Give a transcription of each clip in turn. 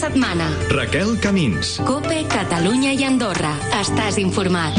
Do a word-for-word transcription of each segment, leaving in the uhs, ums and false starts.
setmana. Raquel Camins. COPE, Catalunya i Andorra. Estàs informat.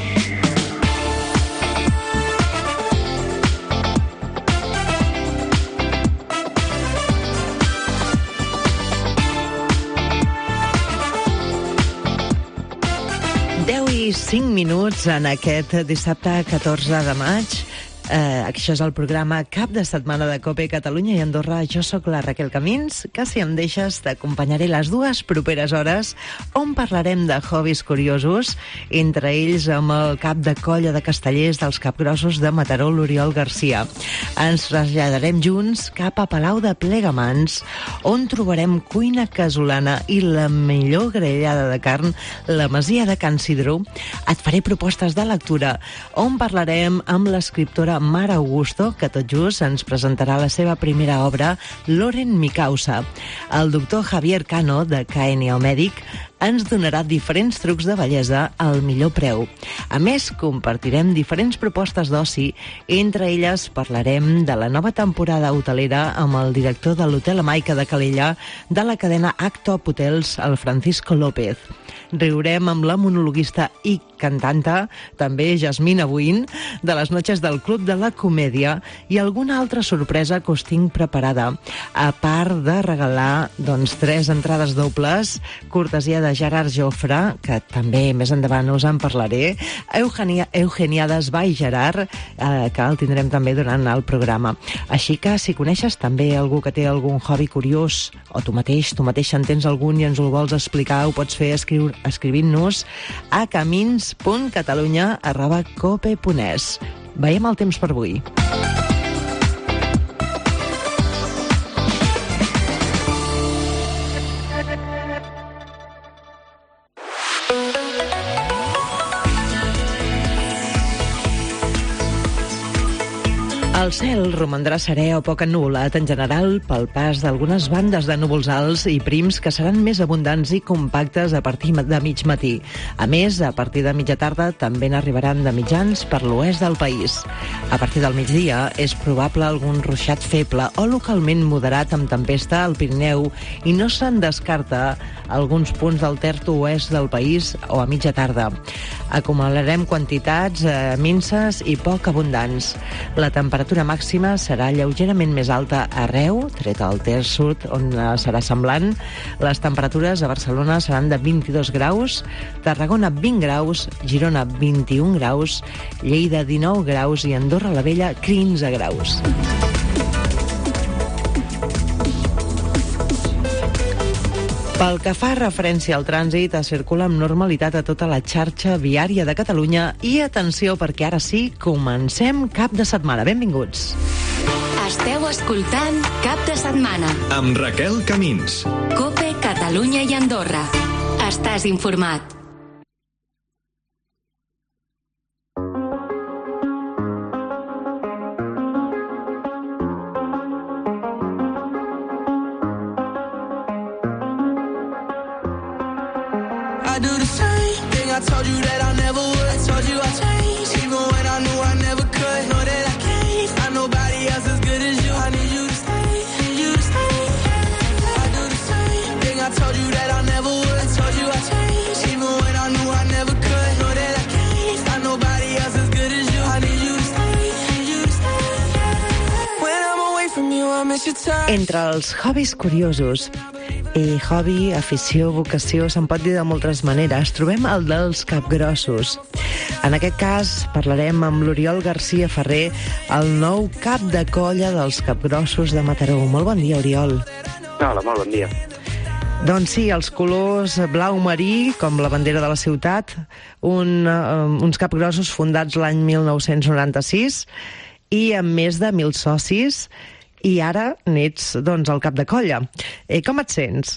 deu i cinc minuts en aquest dissabte catorze de maig. Eh, això és el programa Cap de Setmana de COPE, Catalunya i Andorra. Jo sóc la Raquel Camins, que si em deixes t'acompanyaré les dues properes hores on parlarem de hobbies curiosos, entre ells amb el cap de colla de castellers dels Capgrossos de Mataró, l'Oriol Garcia. Ens traslladarem junts cap a Palau de Plegamans, on trobarem cuina casolana i la millor grellada de carn, la Masia de Can Sidró. Et faré propostes de lectura, on parlarem amb l'escriptora Mar Augusto, que tot just ens presentarà la seva primera obra, Loren mi causa. El doctor Javier Cano, de K N O Mèdic, ens donarà diferents trucs de bellesa al millor preu. A més, compartirem diferents propostes d'oci, entre elles parlarem de la nova temporada hotelera amb el director de l'Hotel Amaica de Calella de la cadena Actop Hotels, el Francisco López. Riurem amb la monologuista i cantanta, també Jasmina Buin, de les Noches del Club de la Comèdia, i alguna altra sorpresa que us tinc preparada, a part de regalar doncs, tres entrades dobles, cortesia de Gerard Jofre, que també més endavant us en parlaré, Eugenia, Eugeniades by Gerard, eh, que el tindrem també durant el programa. Així que, si coneixes també algú que té algun hobby curiós, o tu mateix, tu mateix en tens algun i ens ho vols explicar, ho pots fer escriure, escrivint-nos a camins punt catalunya arroba cope punt es. Veiem el temps per avui. El cel romandrà serè o poc ennuvolat en general pel pas d'algunes bandes de núvols alts i prims que seran més abundants i compactes a partir de mig matí. A més, a partir de mitja tarda també n'arribaran de mitjans per l'oest del país. A partir del migdia és probable algun ruixat feble o localment moderat amb tempesta al Pirineu i no se'n descarta alguns punts del terç oest del país o a mitja tarda. Acumularem quantitats eh, minses i poc abundants. La temperatura màxima serà lleugerament més alta arreu, tret al terç sud, on serà semblant. Les temperatures a Barcelona seran de vint-i-dos graus, Tarragona vint graus, Girona vint-i-un graus, Lleida dinou graus i Andorra la Vella quinze graus. Pel que fa referència al trànsit, es circula amb normalitat a tota la xarxa viària de Catalunya i atenció perquè ara sí, comencem Cap de Setmana. Benvinguts. Esteu escoltant Cap de Setmana amb Raquel Camins. COPE, Catalunya i Andorra. Estàs informat. I do the same thing I told you that I never would. I told you I changed, even when I knew I never could. Know that I can't find nobody else as good as you. I need you to stay, need you to stay. I do the same thing I told you that I never would. I told you I changed, even when I knew I never could. Know that I can't find nobody else as good as you. I need you to stay, need you to stay. When I'm away from you, I miss your touch. Entre els hobbies curiosos, i hobby, afició, vocació, se'n pot dir de moltes maneres, trobem el dels capgrossos. En aquest cas parlarem amb l'Oriol Garcia Ferrer, el nou cap de colla dels Capgrossos de Mataró. Molt bon dia, Oriol. Hola, molt bon dia. Doncs sí, els colors blau marí, com la bandera de la ciutat, un, um, uns capgrossos fundats l'any mil nou-cents noranta-sis i amb més de mil socis, i ara n'ets, doncs, el cap de colla. Eh, com et sents?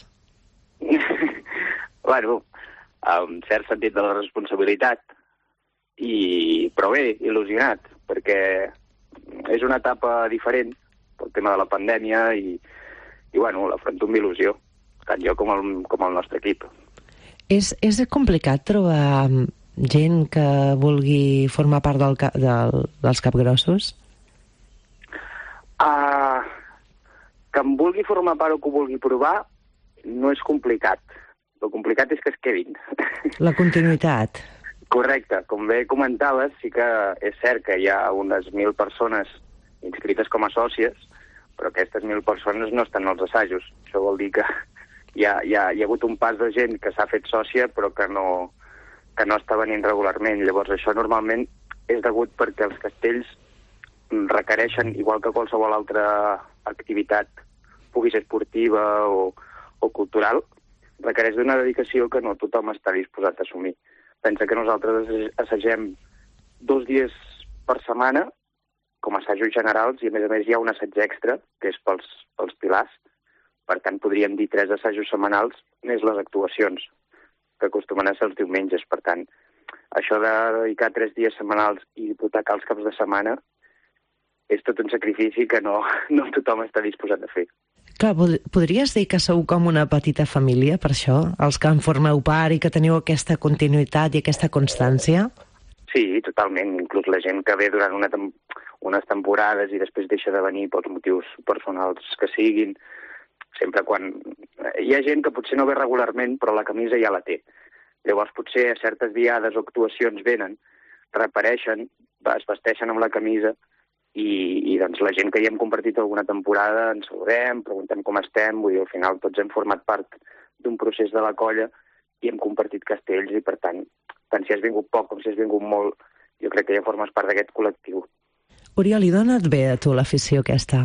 Bueno, amb cert sentit de la responsabilitat, i però bé, il·lusionat, perquè és una etapa diferent pel tema de la pandèmia i, i bueno, l'afronto amb il·lusió, tant jo com el, com el nostre equip. És, és complicat trobar gent que vulgui formar part del, del, dels capgrossos? Uh, que em vulgui formar part o que ho vulgui provar, no és complicat. El complicat és que es quedin. La continuïtat. Correcte. Com bé comentaves, sí que és cert que hi ha unes mil persones inscrites com a sòcies, però aquestes mil persones no estan als assajos. Això vol dir que hi ha, hi ha, hi ha hagut un pas de gent que s'ha fet sòcia però que no, que no està venint regularment. Llavors això normalment és degut perquè els castells requereixen, igual que qualsevol altra activitat, pugui ser esportiva o, o cultural, requereix d'una dedicació que no tothom està disposat a assumir. Pensa que nosaltres assagem dos dies per setmana com a assajos generals i a més a més hi ha un assaig extra, que és pels, pels pilars. Per tant, podríem dir tres assajos setmanals més les actuacions, que acostumen a ser els diumenges. Per tant, això de dedicar tres dies setmanals i hipotecar els caps de setmana és tot un sacrifici que no, no tothom està disposat a fer. Clar, podries dir que sou com una petita família, per això? Els que en formeu part i que teniu aquesta continuïtat i aquesta constància? Sí, totalment. Inclús la gent que ve durant una tem unes temporades i després deixa de venir pels motius personals que siguin. Sempre quan... Hi ha gent que potser no ve regularment, però la camisa ja la té. Llavors potser a certes diades o actuacions venen, reapareixen, es vesteixen amb la camisa i, i doncs la gent que hi hem compartit alguna temporada ens saludem, preguntem com estem, vull dir, al final tots hem format part d'un procés de la colla i hem compartit castells i per tant, tant si has vingut poc com si has vingut molt, jo crec que ja formes part d'aquest col·lectiu. Oriol, i d'on et ve a tu l'afició aquesta?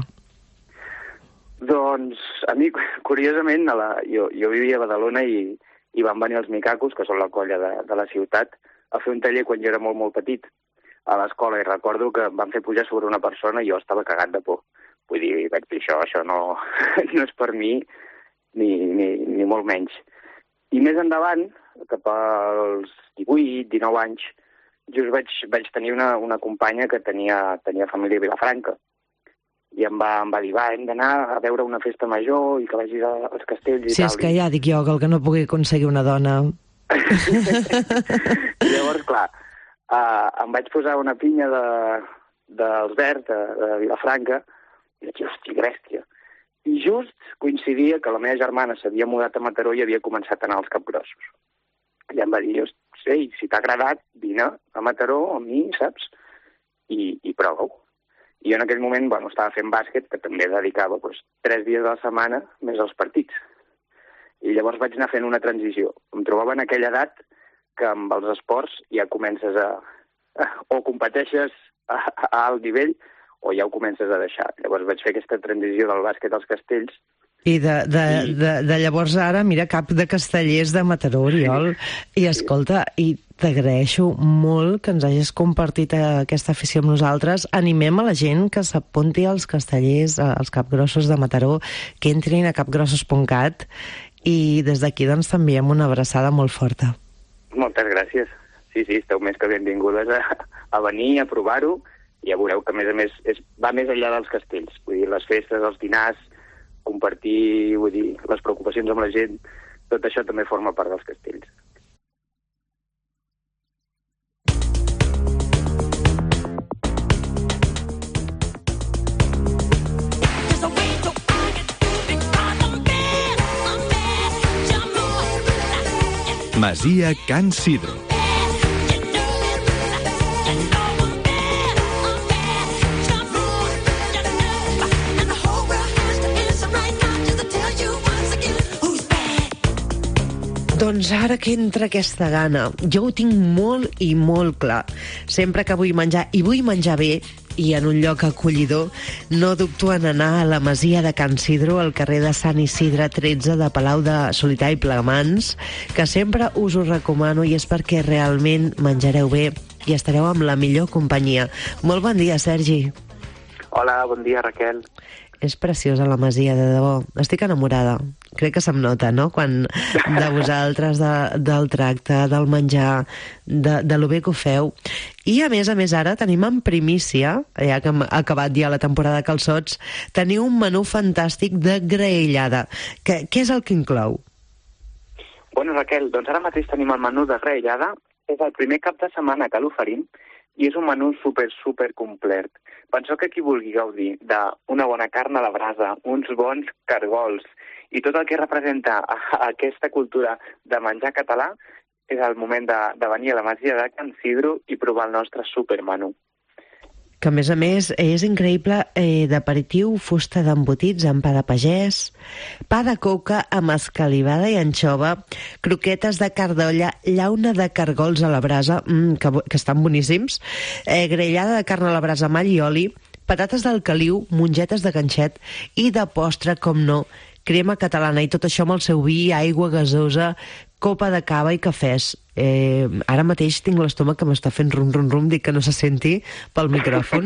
Doncs a mi, curiosament, a la, jo, jo vivia a Badalona i, i van venir els Micacos, que són la colla de, de la ciutat, a fer un taller quan jo era molt, molt petit a l'escola i recordo que em van fer pujar sobre una persona i jo estava cagat de por. Vull dir, vaig dir això, això no, no és per mi ni, ni, ni molt menys. I més endavant, cap als divuit, dinou anys, just vaig, vaig tenir una, una companya que tenia, tenia família a Vilafranca i em va, em va dir, va, hem d'anar a veure una festa major i que vagis als castells i sí, tal. Sí, és que ja dic jo que el que no pugui aconseguir una dona. Llavors, clar, uh, em vaig posar una pinya de, d'Albert, de, de Vilafranca, i vaig dir, hosti, bèstia. I just coincidia que la meva germana s'havia mudat a Mataró i havia començat a anar als capgrossos. I em va dir, hosti, si t'ha agradat, vine a Mataró amb mi, saps? I, i prova-ho. I jo en aquell moment, bueno, estava fent bàsquet, que també dedicava doncs, tres dies a la setmana més als partits. I llavors vaig anar fent una transició. Em trobava en aquella edat que amb els esports ja comences a... a o competeixes a, a alt nivell o ja ho comences a deixar. Llavors vaig fer aquesta transició del bàsquet als castells. I de, de, I... de, de llavors ara, mira, cap de castellers de Mataró, Oriol. I escolta, i t'agraeixo molt que ens hagis compartit aquesta afició amb nosaltres. Animem a la gent que s'apunti als castellers, als capgrossos de Mataró, que entrin a capgrossos punt cat i des d'aquí doncs t'enviem una abraçada molt forta. Moltes gràcies. Sí, sí, esteu més que benvingudes a, a venir, a provar-ho, i ja veureu que, a més a més, és, va més enllà dels castells. Vull dir, les festes, els dinars, compartir, vull dir, les preocupacions amb la gent, tot això també forma part dels castells. Masia Can Sidro. Doncs ara que entra aquesta gana, jo ho tinc molt i molt clar. Sempre que vull menjar, i vull menjar bé, i en un lloc acollidor, no dubto en anar a la masia de Can Sidro, al carrer de Sant Isidre tretze de Palau de Solità i Plegamans, que sempre us ho recomano i és perquè realment menjareu bé i estareu amb la millor companyia. Molt bon dia, Sergi. Hola, bon dia, Raquel. És preciosa la masia, de debò. Estic enamorada. Crec que se'm nota, no?, quan de vosaltres, de, del tracte, del menjar, de, de lo bé que ho feu. I, a més a més, ara tenim en primícia, ja que hem acabat ja la temporada de calçots, teniu un menú fantàstic de graellada. Què, què és el que inclou? Bueno, Raquel, doncs ara mateix tenim el menú de graellada. És el primer cap de setmana que l'oferim i és un menú super, super complet. penseu que qui vulgui gaudir d'una bona carn a la brasa, uns bons cargols i tot el que representa aquesta cultura de menjar català, és el moment de, de venir a la Masia de Can Sidro i provar el nostre supermenú. Que, a més a més, és increïble, eh, d'aperitiu, fusta d'embotits amb pa de pagès, pa de coca amb escalivada i anxova, croquetes de carn d'olla, llauna de cargols a la brasa, mm, que, que estan boníssims, eh, grellada de carn a la brasa amb all i oli, patates del caliu, mongetes de ganxet i de postre, com no, crema catalana, i tot això amb el seu vi, aigua gasosa, copa de cava i cafès. Eh, ara mateix tinc l'estómac que m'està fent rum, rum, rum, dic que no se senti pel micròfon.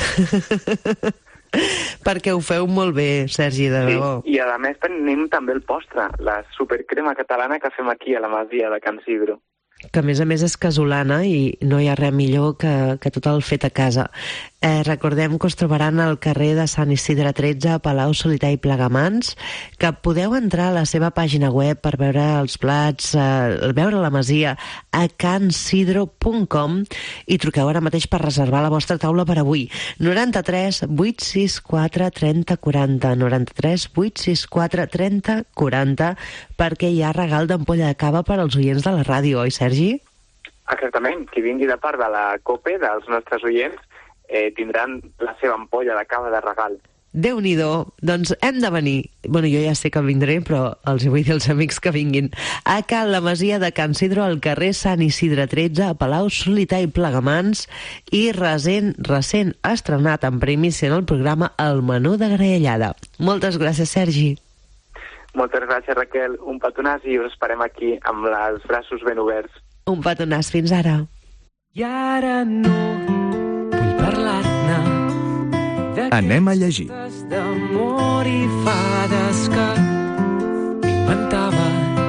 Perquè ho feu molt bé, Sergi, de debò. Sí, i a més tenim també el postre, la supercrema catalana que fem aquí a la Masia de Can Sidro. Que a més a més és casolana i no hi ha res millor que, que tot el fet a casa. Eh, recordem que us trobaran al carrer de Sant Isidre tretze a Palau Solità i Plegamans, que podeu entrar a la seva pàgina web per veure els plats, eh, veure la masia a can sidro punt com i truqueu ara mateix per reservar la vostra taula per avui. noranta-tres vuit sis quatre trenta quaranta, noranta-tres vuit sis quatre trenta quaranta, perquè hi ha regal d'ampolla de cava per als oients de la ràdio, oi, Sergi? Exactament. Qui vingui de part de la COPE, dels nostres oients, eh, tindran la seva ampolla de cava de regal. Déu-n'hi-do, doncs hem de venir. Bueno, jo ja sé que vindré, però els vull dir als amics que vinguin. A Cal la Masia de Can Sidro, al carrer Sant Isidre tretze, a Palau Solità i Plegamans, i recent, recent estrenat en primícia en el programa El menú de graellada. Moltes gràcies, Sergi. Moltes gràcies, Raquel. Un petonàs i us esperem aquí amb els braços ben oberts. Un petonàs, fins ara. I ara no vull parlar-ne Anem a llegir. d'amor i fades que m'inventava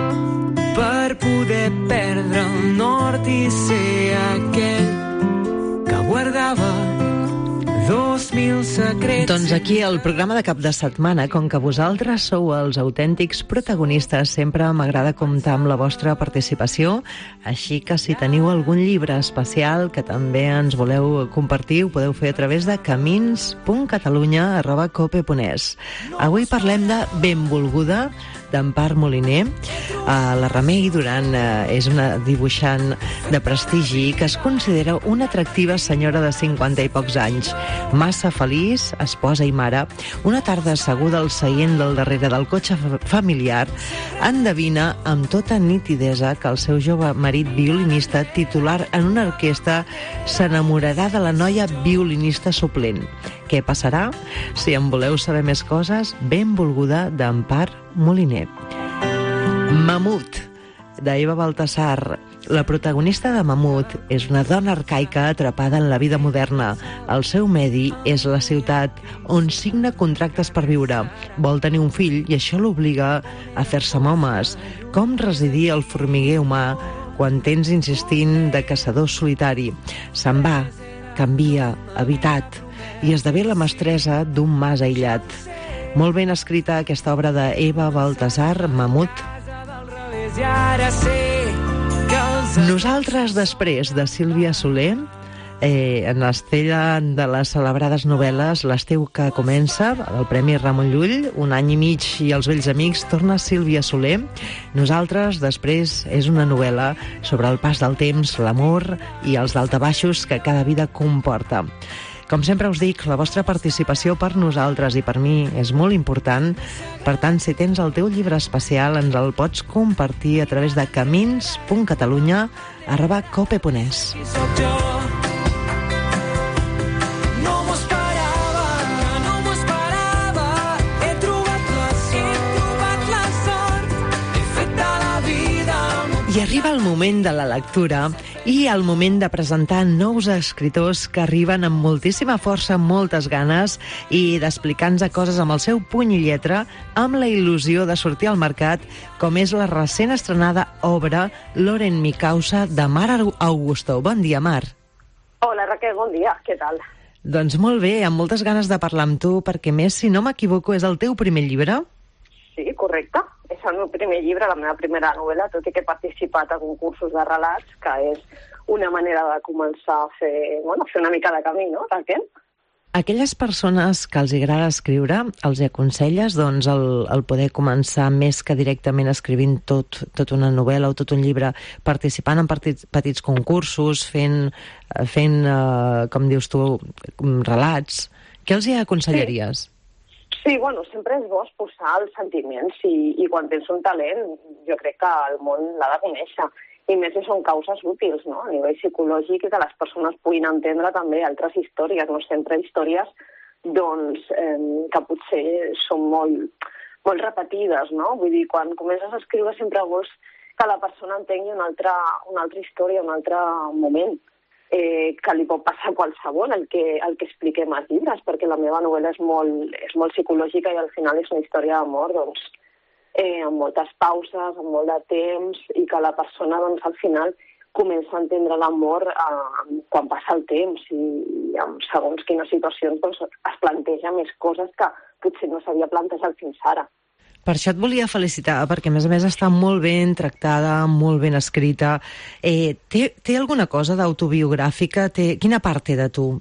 per poder perdre el nord i ser aquell que guardava dos mil secrets. Doncs aquí el programa de cap de setmana, com que vosaltres sou els autèntics protagonistes, sempre m'agrada comptar amb la vostra participació, així que si teniu algun llibre especial que també ens voleu compartir, ho podeu fer a través de camins punt catalunya arroba cope punt es. Avui parlem de Benvolguda, d'Empar Moliner. Uh, la Remei Duran uh, és una dibuixant de prestigi que es considera una atractiva senyora de cinquanta i pocs anys. Massa feliç, esposa i mare, una tarda asseguda al seient del darrere del cotxe familiar, endevina amb tota nitidesa que el seu jove marit violinista titular en una orquestra s'enamorarà de la noia violinista suplent. Què passarà? Si en voleu saber més coses, Benvolguda, d'Empar Moliner. Mamut, d'Eva Baltasar. La protagonista de Mamut és una dona arcaica atrapada en la vida moderna. El seu medi és la ciutat, on signa contractes per viure. Vol tenir un fill i això l'obliga a fer-se amb homes. Com residir al formiguer humà quan tens insistint de caçador solitari? Se'n va, canvia, habitat, i esdevé la mestressa d'un mas aïllat. Molt ben escrita aquesta obra d'Eva Baltasar, Mamut. Nosaltres després, de Sílvia Soler, eh, en l'estella de les celebrades novel·les L'estiu que comença, el Premi Ramon Llull, Un any i mig i Els vells amics, torna Sílvia Soler. Nosaltres després és una novel·la sobre el pas del temps, l'amor i els daltabaixos que cada vida comporta. Com sempre us dic, la vostra participació per nosaltres i per mi és molt important. Per tant, si tens el teu llibre especial, ens el pots compartir a través de camins punt catalunya arroba cope punt es. I arriba el moment de la lectura i el moment de presentar nous escriptors que arriben amb moltíssima força, amb moltes ganes i d'explicar-nos coses amb el seu puny i lletra, amb la il·lusió de sortir al mercat, com és la recent estrenada obra Loren mi causa, de Mar Augusto. Bon dia, Mar. Hola, Raquel, bon dia. Què tal? Doncs molt bé, amb moltes ganes de parlar amb tu, perquè més, si no m'equivoco, és el teu primer llibre? Sí, correcte. És el meu primer llibre, la meva primera novel·la, tot i que he participat a concursos de relats, que és una manera de començar a fer, bueno, fer una mica de camí, no, Raquel? Aquelles persones que els agrada escriure, els aconselles doncs, el, el poder començar més que directament escrivint tot, tot una novel·la o tot un llibre, participant en petits, petits concursos, fent, fent eh, com dius tu, relats. Què els hi aconsellaries? Sí. Sí, bueno, sempre és bo exposar els sentiments i, i quan tens un talent jo crec que el món l'ha de conèixer. I més si són causes útils, no?, a nivell psicològic, i que les persones puguin entendre també altres històries, no sempre històries doncs, eh, que potser són molt, molt repetides, no? Vull dir, quan comences a escriure sempre vols que la persona entengui una altra, una altra història, un altre moment, eh, que li pot passar a qualsevol, el que, el que expliquem als llibres, perquè la meva novel·la és molt, és molt psicològica i al final és una història d'amor, doncs, Eh, amb moltes pauses, amb molt de temps, i que la persona doncs, al final comença a entendre l'amor eh, quan passa el temps i, i en segons quines situacions doncs, es planteja més coses que potser no s'havia plantejat fins ara. Per això et volia felicitar, perquè a més a més està molt ben tractada, molt ben escrita. Eh, té, té alguna cosa d'autobiogràfica? Té... Quina part té de tu?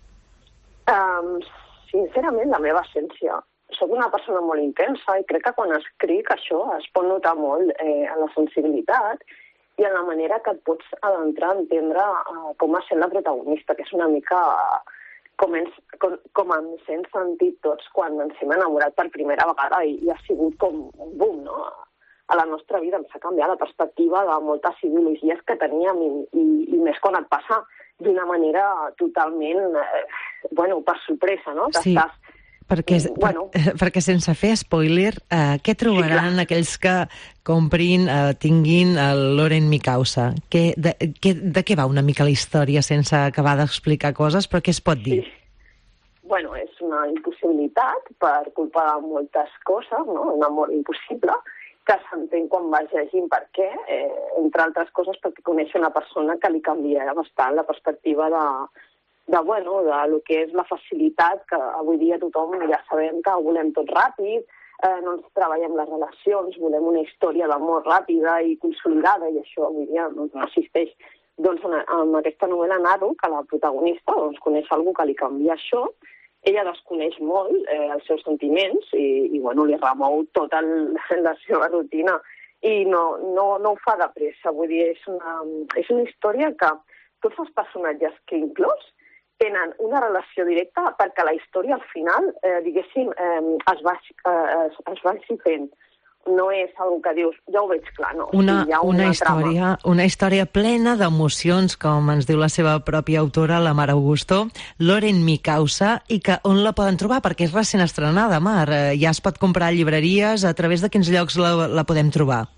Um, sincerament, la meva essència. Soc una persona molt intensa i crec que quan escric això es pot notar molt eh, en la sensibilitat i en la manera que et pots adentrar a entendre eh, com ha estat la protagonista, que és una mica eh, com, ens, com, com ens hem sentit tots quan ens hem enamorat per primera vegada i, i ha sigut com un boom, no? A la nostra vida ens ha canviat la perspectiva de moltes ideologies que teníem i, i, i més quan et passa d'una manera totalment, eh, bueno, per sorpresa, no? Que sí. estàs Perquè, bueno. per, perquè sense fer spoiler, eh, què trobaran sí, aquells que comprin, eh, tinguin el Loren mi causa? Que, de, que, de què va una mica la història sense acabar d'explicar coses, però què es pot dir? Sí. Bueno, és una impossibilitat per culpa de moltes coses, no? Un amor impossible, que s'entén quan vas llegint per què, eh, entre altres coses perquè coneix una persona que li canvia bastant la perspectiva de... de, bueno, de lo que és la facilitat, que avui dia tothom ja sabem que ho volem tot ràpid, eh, no ens treballem les relacions, volem una història d'amor ràpida i consolidada, i això avui dia no, no existeix. Doncs en, en aquesta novel·la narro que la protagonista doncs, coneix algú que li canvia això, ella desconeix molt eh, els seus sentiments i, i bueno, li remou tota el, la seva rutina i no, no, no ho fa de pressa, vull dir, és una, és una història que tots els personatges que inclòs tenen una relació directa perquè la història al final, eh, diguéssim, eh, es, vagi, eh, es, es vagi fent. No és algo que dius, ja ho veig clar, no. Una, o sigui, hi ha una, una, història, una història plena d'emocions, com ens diu la seva pròpia autora, la Mar Augusto, Loren mi causa, i que on la poden trobar? Perquè és recent estrenada, Mar. Eh, ja es pot comprar a llibreries. A través de quins llocs la, la podem trobar?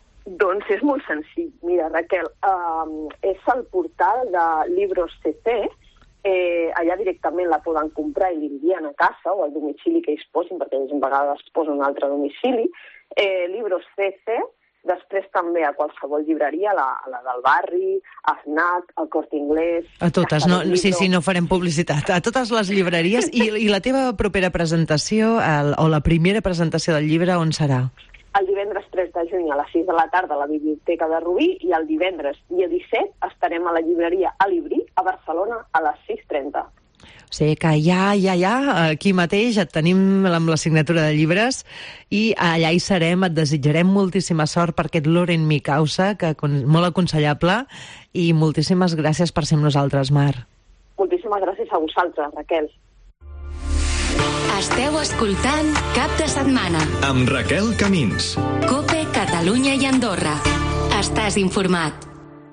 Doncs és molt senzill. Mira, Raquel, eh, és el portal de Libros C C. Eh, allà directament la poden comprar i l'envien a casa o al domicili que ells posin, perquè ells a vegades posen un altre domicili. Eh, Libros C C, després també a qualsevol llibreria, la, la del barri, a FNAC, al Corte Inglés... A totes, no? Sí, sí, no farem publicitat. A totes les llibreries. I, i la teva propera presentació, el, o la primera presentació del llibre, on serà? El divendres tres de juny a les sis de la tarda a la Biblioteca de Rubí i el divendres dia disset estarem a la llibreria Alibrí a Barcelona a les sis trenta. O sigui que ja, ja, ja, aquí mateix et tenim amb la signatura de llibres i allà hi serem, et desitjarem moltíssima sort per aquest Loren mi causa, que és molt aconsellable, i moltíssimes gràcies per ser amb nosaltres, Mar. Moltíssimes gràcies a vosaltres, Raquel. Esteu escoltant Cap de Setmana amb Raquel Camins. COPE, Catalunya i Andorra. Estàs informat.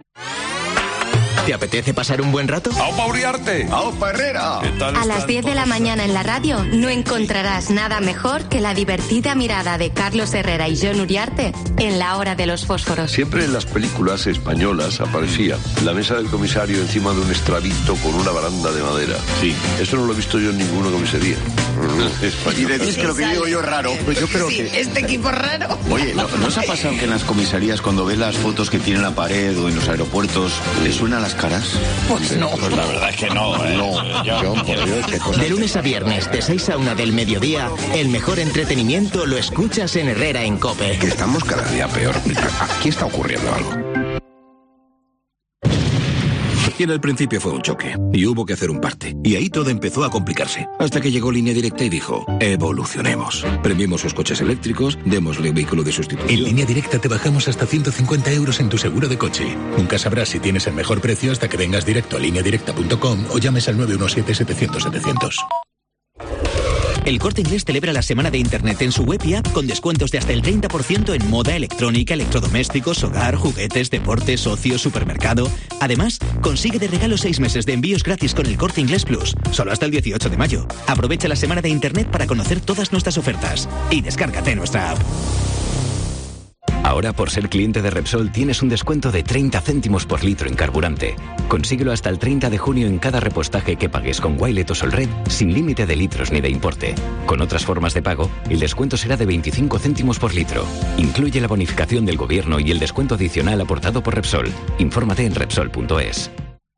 ¿Te apetece pasar un buen rato? ¡Aupa Uriarte! ¡Aupa Herrera! A las diez de la mañana en la radio no encontrarás nada mejor que la divertida mirada de Carlos Herrera y Jon Uriarte en La Hora de los Fósforos. Siempre en las películas españolas aparecía la mesa del comisario encima de un estrabito con una baranda de madera. Sí, eso no lo he visto yo en ninguna comisaría. Y decís que lo que digo yo es raro. Pues yo creo Sí, que... este equipo es raro. Oye, ¿no, ¿no os ha pasado que en las comisarías, cuando ves las fotos que tiene en la pared o en los aeropuertos, le suenan las caras? Pues no. Pues la verdad es que no, ¿eh? No, John, por Dios, qué cosa. De lunes a viernes, de seis a una del mediodía, el mejor entretenimiento lo escuchas en Herrera en COPE. Que estamos cada día peor. Aquí está ocurriendo algo. Y en el principio fue un choque. Y hubo que hacer un parte. Y ahí todo empezó a complicarse. Hasta que llegó Línea Directa y dijo, evolucionemos. Premiemos sus coches eléctricos, démosle vehículo de sustitución. En Línea Directa te bajamos hasta ciento cincuenta euros en tu seguro de coche. Nunca sabrás si tienes el mejor precio hasta que vengas directo a línea directa punto com o llames al nueve uno siete, setecientos, setecientos. El Corte Inglés celebra la semana de Internet en su web y app con descuentos de hasta el treinta por ciento en moda, electrónica, electrodomésticos, hogar, juguetes, deportes, ocio, supermercado. Además, consigue de regalo seis meses de envíos gratis con el Corte Inglés Plus, solo hasta el dieciocho de mayo. Aprovecha la semana de Internet para conocer todas nuestras ofertas y descárgate nuestra app. Ahora, por ser cliente de Repsol, tienes un descuento de treinta céntimos por litro en carburante. Consíguelo hasta el treinta de junio en cada repostaje que pagues con Wilet o Solred, sin límite de litros ni de importe. Con otras formas de pago, el descuento será de veinticinco céntimos por litro. Incluye la bonificación del gobierno y el descuento adicional aportado por Repsol. Infórmate en Repsol punto es.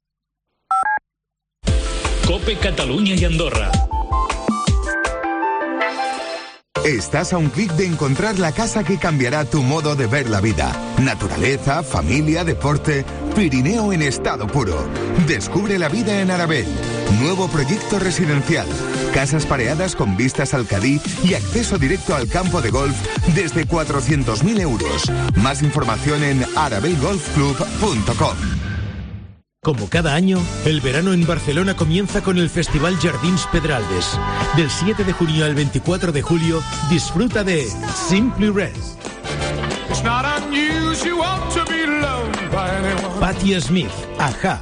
COPE Cataluña y Andorra. Estás a un clic de encontrar la casa que cambiará tu modo de ver la vida. Naturaleza, familia, deporte. Pirineo en estado puro. Descubre la vida en Arabell. Nuevo proyecto residencial. Casas pareadas con vistas al Cadí y acceso directo al campo de golf desde cuatrocientos mil euros. Más información en arabell golf club punto com. Como cada año, el verano en Barcelona comienza con el Festival Jardins Pedralbes. Del siete de junio al veinticuatro de julio, disfruta de Simply Red, Patti Smith, Ajá,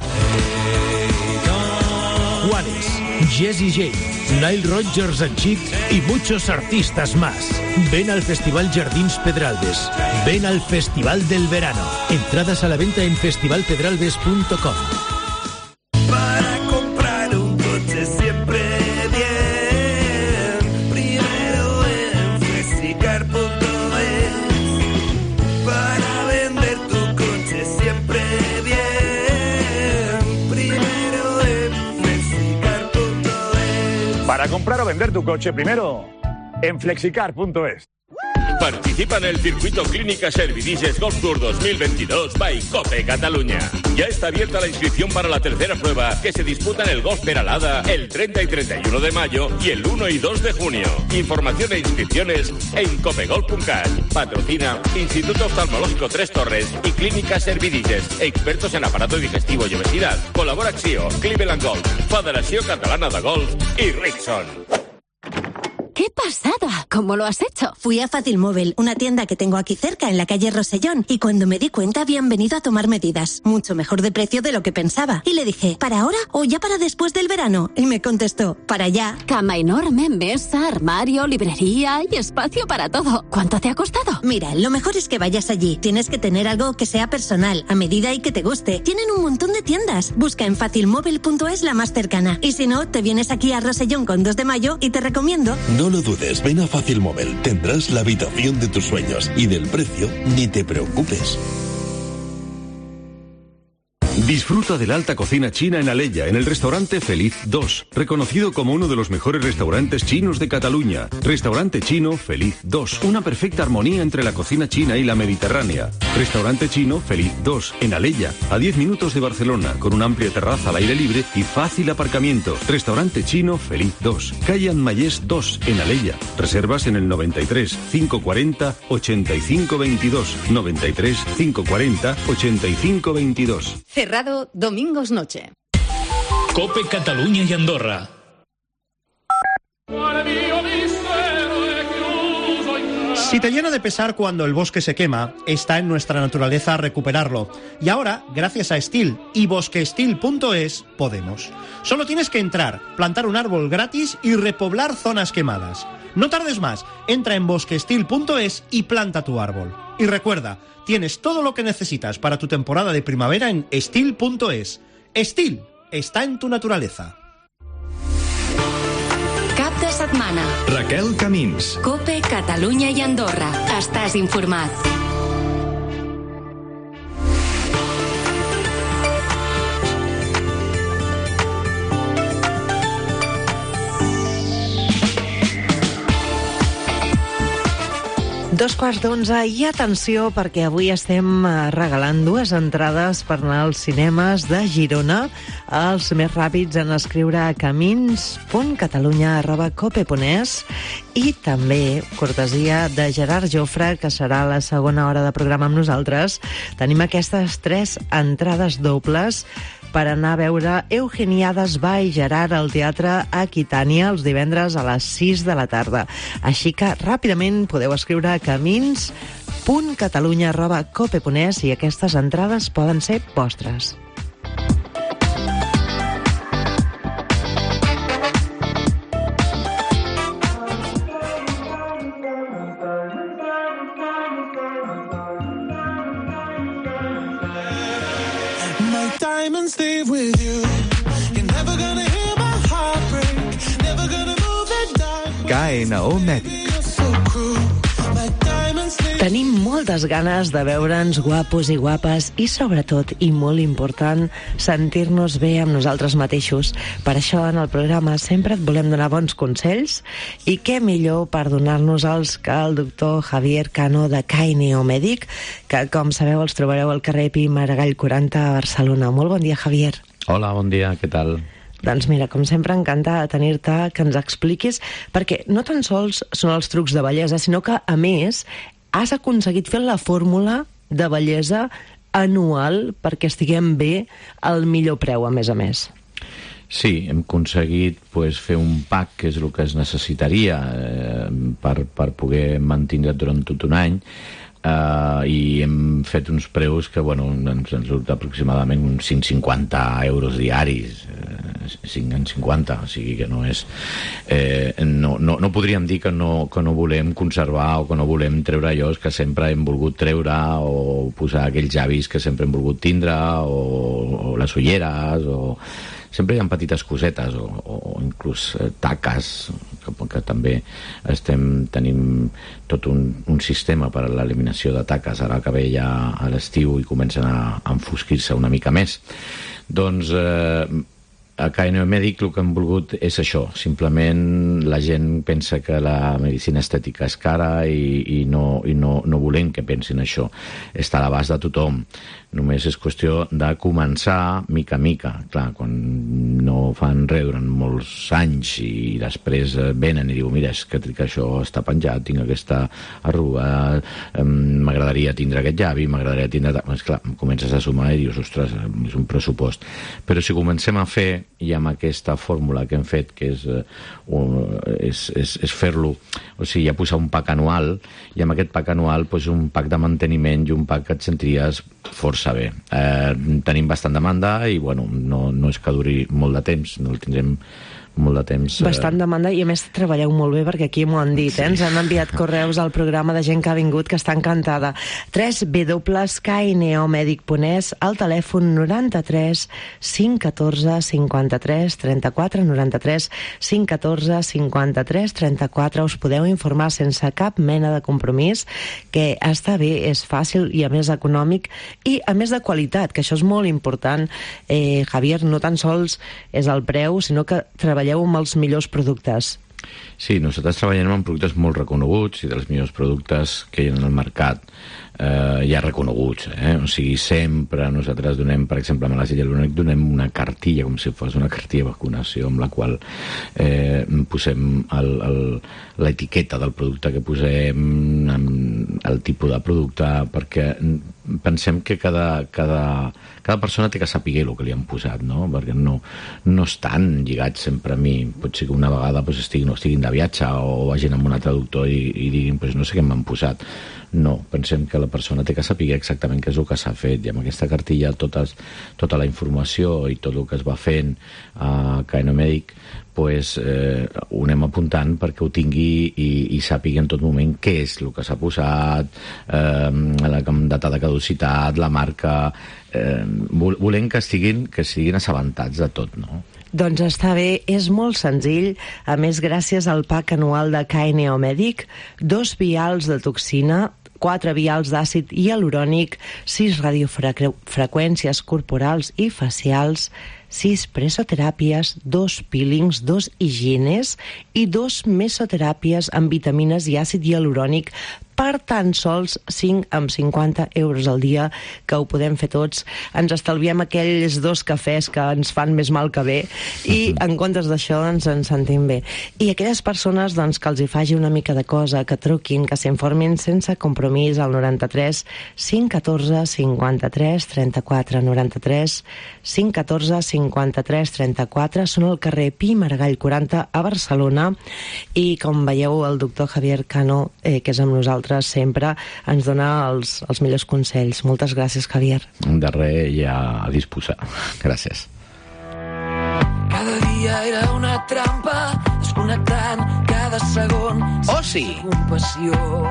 Juanes, Jessie J, Nile Rodgers and Chic y muchos artistas más. Ven al Festival Jardins Pedralbes. Ven al Festival del Verano. Entradas a la venta en festival pedralbes punto com. Para comprar un coche siempre bien, primero en flexicar punto es. Para vender tu coche siempre bien, primero en flexicar punto es. Para comprar o vender tu coche primero en flexicar punto es. Participa en el circuito Clínica Servidices Golf Tour dos mil veintidós by COPE Cataluña. Ya está abierta la inscripción para la tercera prueba que se disputa en el Golf Peralada el treinta y treinta y uno de mayo y el uno y dos de junio. Información e inscripciones en copegolf punto cat. Patrocina Instituto Oftalmológico Tres Torres y Clínica Servidices, expertos en aparato digestivo y obesidad. Colabora Axio, Cleveland Golf, Federació Catalana de Golf y Rickson. ¡Qué pasada! ¿Cómo lo has hecho? Fui a Fácil Móvil, una tienda que tengo aquí cerca, en la calle Rosellón, y cuando me di cuenta habían venido a tomar medidas. Mucho mejor de precio de lo que pensaba. Y le dije, ¿para ahora o ya para después del verano? Y me contestó, para ya. Cama enorme, mesa, armario, librería y espacio para todo. ¿Cuánto te ha costado? Mira, lo mejor es que vayas allí. Tienes que tener algo que sea personal, a medida y que te guste. Tienen un montón de tiendas. Busca en fácil móvil punto es la más cercana. Y si no, te vienes aquí a Rosellón con dos de mayo y te recomiendo... No lo dudes, ven a Fácil Móvil. Tendrás la habitación de tus sueños y del precio ni te preocupes. Disfruta de la alta cocina china en Alella, en el restaurante Feliz dos, reconocido como uno de los mejores restaurantes chinos de Cataluña. Restaurante chino Feliz dos, una perfecta armonía entre la cocina china y la mediterránea. Restaurante chino Feliz dos, en Alella, a diez minutos de Barcelona, con una amplia terraza al aire libre y fácil aparcamiento. Restaurante chino Feliz dos, calle Anmayés dos, en Alella. Reservas en el noventa y tres, cinco cuarenta, ochenta y cinco veintidós, noventa y tres, cinco cuarenta, ochenta y cinco veintidós. Cerrado domingos noche. COPE Cataluña y Andorra. Si te llena de pesar cuando el bosque se quema, está en nuestra naturaleza recuperarlo. Y ahora, gracias a Stihl y bosque stihl punto es, podemos. Solo tienes que entrar, plantar un árbol gratis y repoblar zonas quemadas. No tardes más, entra en bosque stihl punto es y planta tu árbol. Y recuerda, tienes todo lo que necesitas para tu temporada de primavera en stihl punto es. Stihl está en tu naturaleza. Cap de setmana. Raquel Camins. COPE Catalunya i Andorra. Estàs informat. Dos quarts d'onze i atenció perquè avui estem regalant dues entrades per anar als cinemes de Girona. Els més ràpids en escriure a camins punt catalunya arroba cope punt es i també, cortesia de Gerard Jofre, que serà la segona hora de programa amb nosaltres, tenim aquestes tres entrades dobles per anar a veure Eugeniades by Gerard al Teatre Aquitània els divendres a les sis de la tarda. Així que ràpidament podeu escriure a camins punt catalunya arroba cope punt es i aquestes entrades poden ser vostres. Diamonds stay with you. You're never gonna hear my heart break. Never gonna move that diamond. K N O Mèdic. Tenim moltes ganes de veure'ns guapos i guapes i, sobretot, i molt important, sentir-nos bé amb nosaltres mateixos. Per això, en el programa sempre et volem donar bons consells i què millor per donar-nos-els que el doctor Javier Cano de K N O Mèdic, que, com sabeu, els trobareu al carrer Pi Maragall quaranta a Barcelona. Molt bon dia, Javier. Hola, bon dia, què tal? Doncs mira, com sempre, encanta tenir-te, que ens expliquis, perquè no tan sols són els trucs de bellesa, sinó que, a més, has aconseguit fer la fórmula de bellesa anual perquè estiguem bé al millor preu, a més a més. Sí, hem aconseguit pues, fer un pack, que és el que es necessitaria eh, per, per poder mantenir durant tot un any, Uh, i hem fet uns preus que bueno, ens han sortit aproximadament uns cinc coma cinquanta euros diaris, eh, cinc coma cinquanta, o sigui que no és eh, no, no, no podríem dir que no, que no volem conservar o que no volem treure allò que sempre hem volgut treure o posar aquells llavis que sempre hem volgut tindre o, o les ulleres o sempre hi ha petites cosetes o, o inclús eh, taques que, que també estem tenim tot un, un sistema per a l'eliminació de taques ara que ve ja a l'estiu i comencen a, a enfosquir-se una mica més. Doncs eh, a K N O Mèdic el que hem volgut és això, simplement la gent pensa que la medicina estètica és cara i, i, no, i no, no volem que pensin això, està a l'abast de tothom. Només és qüestió de començar mica a mica. Clar, quan no fan res durant molts anys i després venen i diuen mira, és que, que això està penjat, tinc aquesta arruga, m'agradaria tindre aquest llavi, m'agradaria tindre... Doncs clar, comences a sumar i dius, ostres, és un pressupost. Però si comencem a fer, i amb aquesta fórmula que hem fet, que és, és, és, és fer-lo, o sigui, ja posar un pack anual, i amb aquest pack anual doncs, un pack de manteniment i un pack que et sentiries força bé. Eh, tenim bastant demanda i bueno, no, no és que duri molt de temps, no el tindrem molt de temps. Bastant demanda i a més treballeu molt bé perquè aquí m'ho han dit, eh? Ens han enviat correus al programa de gent que ha vingut que està encantada. tres w k n o medic punt es, al telèfon noranta-tres cinc catorze cinquanta-tres trenta-quatre, noranta-tres cinc catorze cinquanta-tres trenta-quatre. Us podeu informar sense cap mena de compromís, que està bé, és fàcil i a més econòmic i a més de qualitat, que això és molt important. Eh, Javier, no tan sols és el preu, sinó que treballeu amb els millors productes. Sí, nosaltres treballem amb productes molt reconeguts i dels millors productes que hi ha en el mercat eh, ja reconeguts, eh? O sigui, sempre nosaltres donem, per exemple, a l'àcid hialurònic donem una cartilla, com si fos una cartilla de vacunació, amb la qual eh, posem el, el, l'etiqueta del producte que posem, el tipus de producte, perquè pensem que cada, cada, cada persona té que saber el que li han posat, no? Perquè no, no estan lligats sempre a mi. Pot ser que una vegada pues, estiguin, no estiguin de viatge o vagin amb un altre doctor i, i diguin pues, no sé què m'han posat. No, pensem que la persona té que saber exactament què és el que s'ha fet i amb aquesta cartilla totes, tota la informació i tot el que es va fent a K N O Mèdic pues, eh, ho anem apuntant perquè ho tingui i, i sàpiga en tot moment què és el que s'ha posat, eh, la data de caducitat, la marca. Eh, volem que estiguin, que estiguin assabentats de tot, no? Doncs està bé, és molt senzill. A més, gràcies al pack anual de K N O Mèdic, dos vials de toxina, quatre vials d'àcid hialurònic, sis radiofreqüències corporals i facials, sis presoteràpies, dos peelings, dos higienes i dos mesoteràpies amb vitamines i àcid hialurònic, per tan sols cinc amb cinquanta euros al dia, que ho podem fer tots. Ens estalviem aquells dos cafès que ens fan més mal que bé i en comptes d'això doncs, ens sentim bé. I aquelles persones doncs, que els hi faci una mica de cosa, que truquin, que s'informin sense compromís al noranta-tres cinc catorze cinquanta-tres trenta-quatre noranta-tres cinc catorze cinquanta-tres trenta-quatre. Són al carrer Pi Margall quaranta a Barcelona i com veieu el doctor Javier Cano, eh, que és amb nosaltres sempre, ens dona els, els millors consells. Moltes gràcies, Javier. De res, ja a disposar. Gràcies. Cada dia era una trampa, desconnectant cada segon. Oci. Compassió.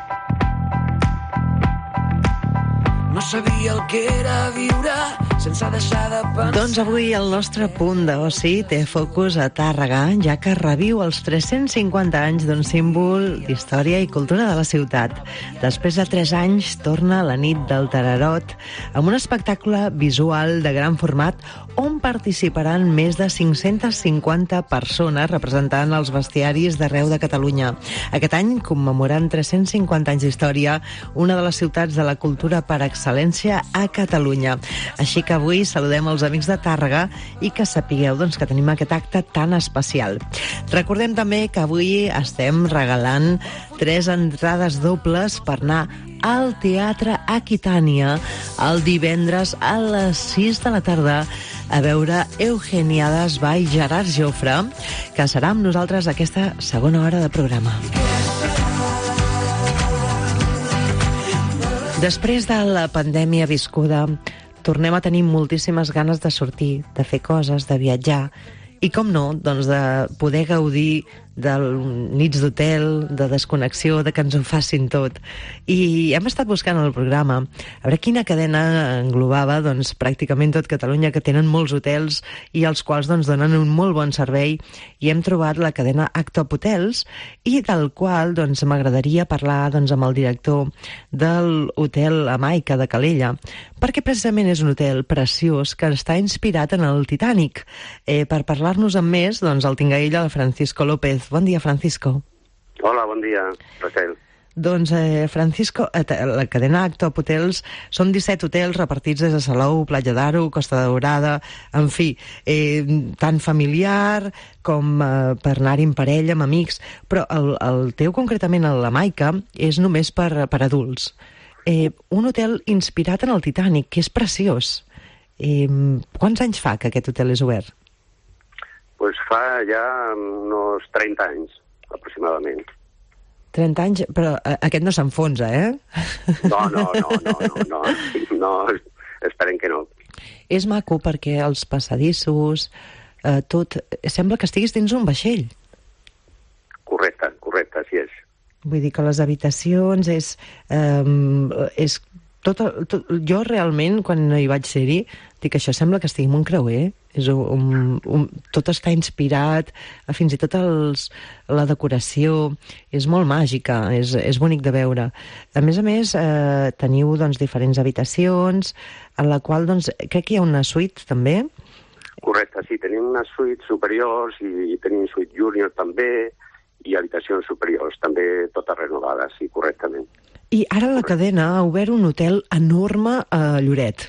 No sabia el que era viure sense deixar de pensar. Doncs avui el nostre punt d'oci té focus a Tàrrega, ja que reviu els tres-cents cinquanta anys d'un símbol d'història i cultura de la ciutat. Després de tres anys torna la nit del Tararot amb un espectacle visual de gran format on participaran més de cinc-centes cinquanta persones representant els bestiaris d'arreu de Catalunya. Aquest any, commemorant tres-cents cinquanta anys d'història, una de les ciutats de la cultura per excel·lència a Catalunya. Així que avui saludem els amics de Tàrrega i que sapigueu doncs, que tenim aquest acte tan especial. Recordem també que avui estem regalant tres entrades dobles per anar al Teatre Aquitània el divendres a les sis de la tarda a veure Eugeniades by Gerard Jofre, que serà amb nosaltres aquesta segona hora de programa. Després de la pandèmia viscuda, tornem a tenir moltíssimes ganes de sortir, de fer coses, de viatjar, i com no, doncs de poder gaudir de nits d'hotel, de desconnexió, de que ens ho facin tot. I hem estat buscant el programa a veure quina cadena englobava doncs, pràcticament tot Catalunya, que tenen molts hotels i els quals doncs, donen un molt bon servei, i hem trobat la cadena Actop Hotels, i del qual doncs, m'agradaria parlar doncs, amb el director del hotel Amaica de Calella, perquè precisament és un hotel preciós que està inspirat en el Titanic. Eh, per parlar-nos amb més, doncs, el tinc a ell, el Francisco López. Bon dia, Francisco. Hola, bon dia, Raquel. Doncs, eh, Francisco, la cadena Actop Hotels són disset hotels repartits des de Salou, Platja d'Aro, Costa Daurada, en fi, eh, tan familiar com eh, per anar-hi en parella, amb amics, però el, el teu, concretament, a la Maica, és només per, per adults. Eh, un hotel inspirat en el Titanic, que és preciós. Eh, quants anys fa que aquest hotel és obert? Pues fa ja uns trenta anys, aproximadament. trenta anys, però aquest no s'enfonsa, eh? No, no, no, no, no, no, no, esperem que no. És maco perquè els passadissos, eh, tot, sembla que estiguis dins un vaixell. Correcte, correcte, així és. Vull dir que les habitacions és... Eh, és tot, tot, jo realment, quan hi vaig ser-hi, dic, això sembla que estigui en un creuer. És un, un, un, tot està inspirat, fins i tot els, la decoració és molt màgica, és, és bonic de veure. A més a més, eh, teniu doncs, diferents habitacions, en la qual doncs, crec que hi ha una suite també. Correcte, sí, tenim unes suites superiors i tenim suite júnior també, i habitacions superiors també totes renovades, sí, correctament. I ara la cadena ha obert un hotel enorme a Lloret.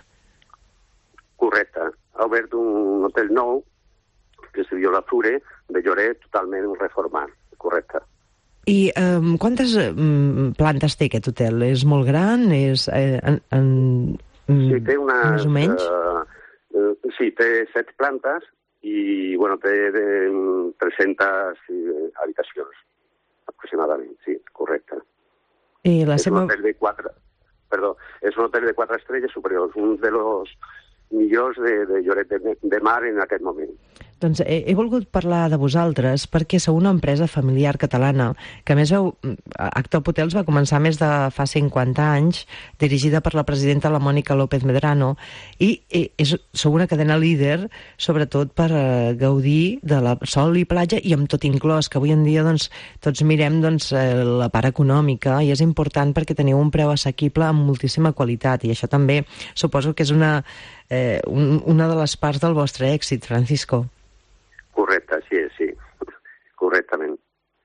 Correcte. Ha obert un hotel nou, que es diu La Fure, de Lloret, totalment reformat. Correcte. I um, quantes um, plantes té aquest hotel? És molt gran? És, eh, en, en, sí, té unes... Més o menys? Uh, uh, sí, té set plantes i, bueno, té de, tres-centes habitacions, aproximadament, sí, correcte. I la és seva... un hotel de quatre... Perdó, és un hotel de quatre estrelles superiors, un de los millors de, de Lloret de, de Mar en aquest moment. Doncs he, he volgut parlar de vosaltres perquè sou una empresa familiar catalana, que a més heu, Actop Hotels va començar més de fa cinquanta anys, dirigida per la presidenta la Mònica López Medrano, i, i és, sou una cadena líder, sobretot per eh, gaudir de la sol i platja, i amb tot inclòs, que avui en dia doncs, tots mirem doncs, eh, la part econòmica, i és important perquè teniu un preu assequible amb moltíssima qualitat, i això també suposo que és una, eh, un, una de les parts del vostre èxit, Francisco. Correcte, sí, sí, correctament.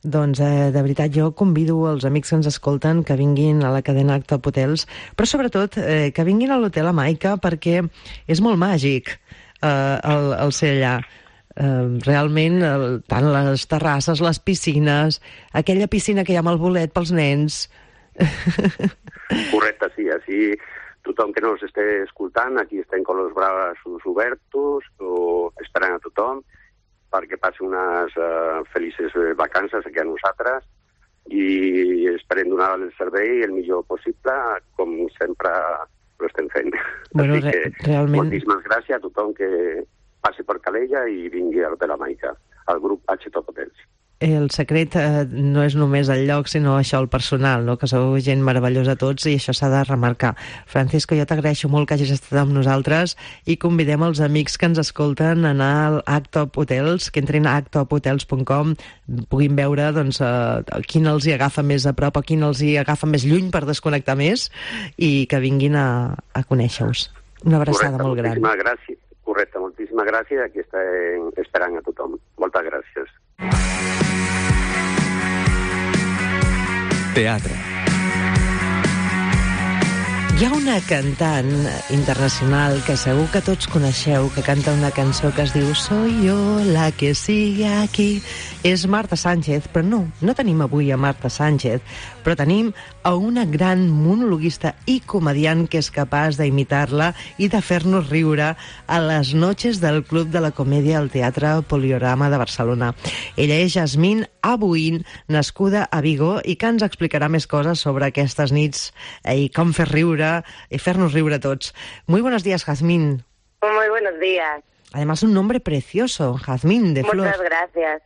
Doncs, eh, de veritat, jo convido els amics que ens escolten que vinguin a la cadena Actop Hotels, però sobretot eh, que vinguin a l'Hotel Amaica perquè és molt màgic eh, el, el ser allà. Eh, realment, el, tant les terrasses, les piscines, aquella piscina que hi ha amb el bolet pels nens... Correcte, sí, així tothom que nos esté escoltant, aquí estem con los braços obertos o esperant a tothom perquè passi unes uh, felices vacances aquí a nosaltres i esperem donar el servei el millor possible, com sempre ho estem fent. Bueno, Així que re realment... moltíssimes gràcies a tothom que passi per Calella i vingui a l'Hotel Amaica, al grup H Top Hotels. El secret eh, no és només el lloc, sinó això, el personal, no? Que sou gent meravellosa tots i això s'ha de remarcar. Francisco, jo t'agraeixo molt que hagis estat amb nosaltres i convidem els amics que ens escolten a anar al Actop Hotels, que entrin a actop hotels punt com, puguin veure doncs, eh, quin els hi agafa més a prop o quin els hi agafa més lluny per desconnectar més i que vinguin a, a conèixer-vos. Una abraçada Correcte, molt gran. Moltíssimes gràcies. Correcte, moltíssimes gràcies. Aquí estem esperant a tothom. Moltes gràcies. Teatre. Hi ha una cantant internacional que segur que tots coneixeu, que canta una cançó que es diu Soy yo la que sigue aquí. És Marta Sánchez, però no, no tenim avui a Marta Sánchez, però tenim a una gran monologuista i comediant que és capaç d'imitar-la i de fer-nos riure a les noches del Club de la Comèdia al Teatre Poliorama de Barcelona. Ella és Yasmín Abuin, nascuda a Vigo, i que ens explicarà més coses sobre aquestes nits i com fer riure y hacernos riure a tots. Muy buenos días, Jazmín. Muy buenos días. Además, un nombre precioso, Jazmín de Flor. Muchas gracias.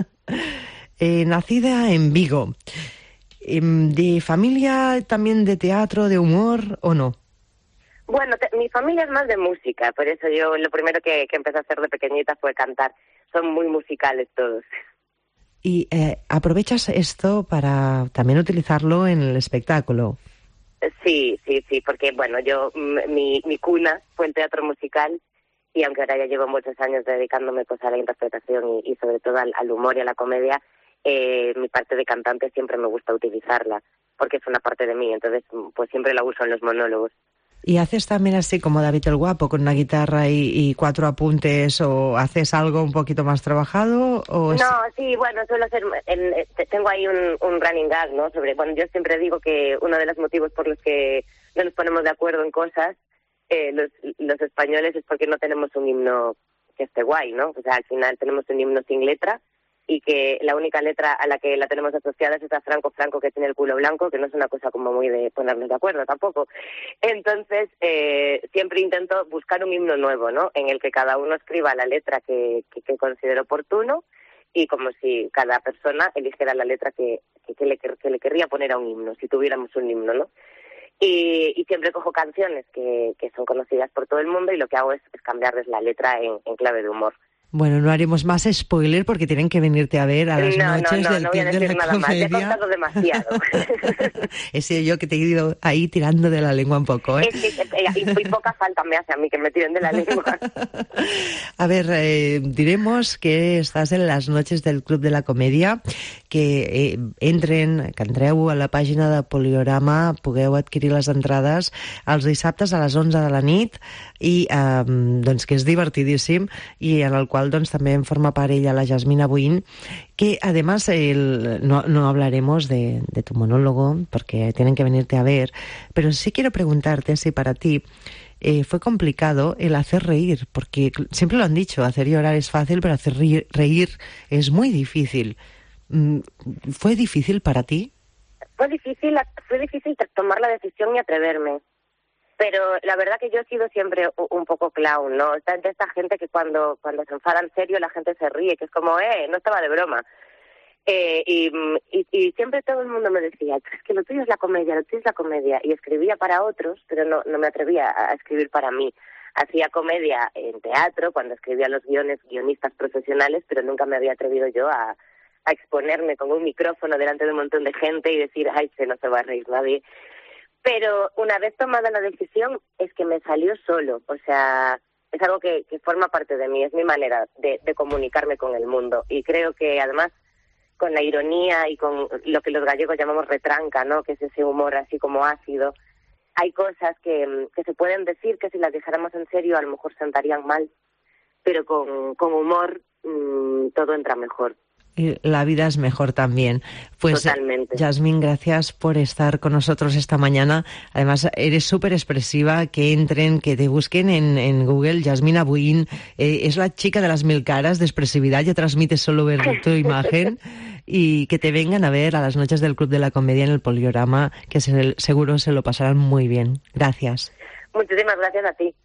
eh, nacida en Vigo. Eh, ¿De familia también de teatro, de humor o no? Bueno, te, mi familia es más de música, por eso yo lo primero que, que empecé a hacer de pequeñita fue cantar. Son muy musicales todos. Y eh, aprovechas esto para también utilizarlo en el espectáculo. Sí, sí, sí, porque bueno, yo, mi, mi cuna fue el teatro musical y aunque ahora ya llevo muchos años dedicándome pues a la interpretación y, y sobre todo al, al humor y a la comedia, eh, mi parte de cantante siempre me gusta utilizarla porque es una parte de mí, entonces pues siempre la uso en los monólogos. ¿Y haces también así como David el Guapo, con una guitarra y, y cuatro apuntes, o haces algo un poquito más trabajado? O es... No, sí, bueno, suelo hacer, en, tengo ahí un, un running gag, ¿no? Sobre, bueno, yo siempre digo que uno de los motivos por los que no nos ponemos de acuerdo en cosas, eh, los, los españoles, es porque no tenemos un himno que esté guay, ¿no? O sea, al final tenemos un himno sin letra, y que la única letra a la que la tenemos asociada es esa Franco Franco que tiene el culo blanco, que no es una cosa como muy de ponernos de acuerdo tampoco. Entonces, eh, siempre intento buscar un himno nuevo, ¿no? En el que cada uno escriba la letra que, que, que considere oportuno y como si cada persona eligiera la letra que, que, que, le, que le querría poner a un himno, si tuviéramos un himno, ¿no? Y, y siempre cojo canciones que, que son conocidas por todo el mundo y lo que hago es, es cambiarles la letra en, en clave de humor. Bueno, no haremos más spoiler porque tienen que venirte a ver a las no, noches no, no, del no voy a Club de decir la nada más, Comedia. te he contado demasiado. He sido yo que te he ido ahí tirando de la lengua un poco, ¿eh? Es que, y, y poca falta me hace a mí que me tiren de la lengua. A ver, eh, diremos que estàs en les noches del Club de la Comèdia, que eh, entren, que entreu a la pàgina de Poliorama, pugueu adquirir les entrades els dissabtes a les onze de la nit i eh, doncs que és divertidíssim i en el qual doncs també en forma part ella, la Yasmín Abuin, que además el, no, no hablaremos de, de tu monólogo porque tienen que venirte a ver, pero sí quiero preguntarte si para ti eh, fue complicado el hacer reír, porque siempre lo han dicho, hacer llorar es fácil, pero hacer reír, reír es muy difícil. ¿Fue difícil para ti? Fue difícil, fue difícil tomar la decisión y atreverme. Pero la verdad que yo he sido siempre un poco clown, ¿no? Está de esta gente que cuando cuando se enfada en serio la gente se ríe, que es como, eh, no estaba de broma. Eh, y, y, y siempre todo el mundo me decía, es que lo tuyo es la comedia, lo tuyo es la comedia. Y escribía para otros, pero no, no me atrevía a escribir para mí. Hacía comedia en teatro, cuando escribía los guiones, guionistas profesionales, pero nunca me había atrevido yo a, a exponerme con un micrófono delante de un montón de gente y decir, ay, se no se va a reír nadie. Pero una vez tomada la decisión, es que me salió solo. O sea, es algo que, que forma parte de mí, es mi manera de, de comunicarme con el mundo. Y creo que además con la ironía y con lo que los gallegos llamamos retranca, ¿no? Que es ese humor así como ácido. Hay cosas que, que se pueden decir que si las dijéramos en serio a lo mejor sentarían mal, pero con, con humor mmm, todo entra mejor. Y la vida es mejor también. Pues, totalmente. Yasmín, gracias por estar con nosotros esta mañana. Además, eres súper expresiva. Que entren, que te busquen en, en Google. Yasmín Abuin eh, es la chica de las mil caras de expresividad. Ya transmite solo ver tu imagen. Y que te vengan a ver a las noches del Club de la Comedia en el Poliorama, que se, seguro se lo pasarán muy bien. Gracias. Muchísimas gracias a ti.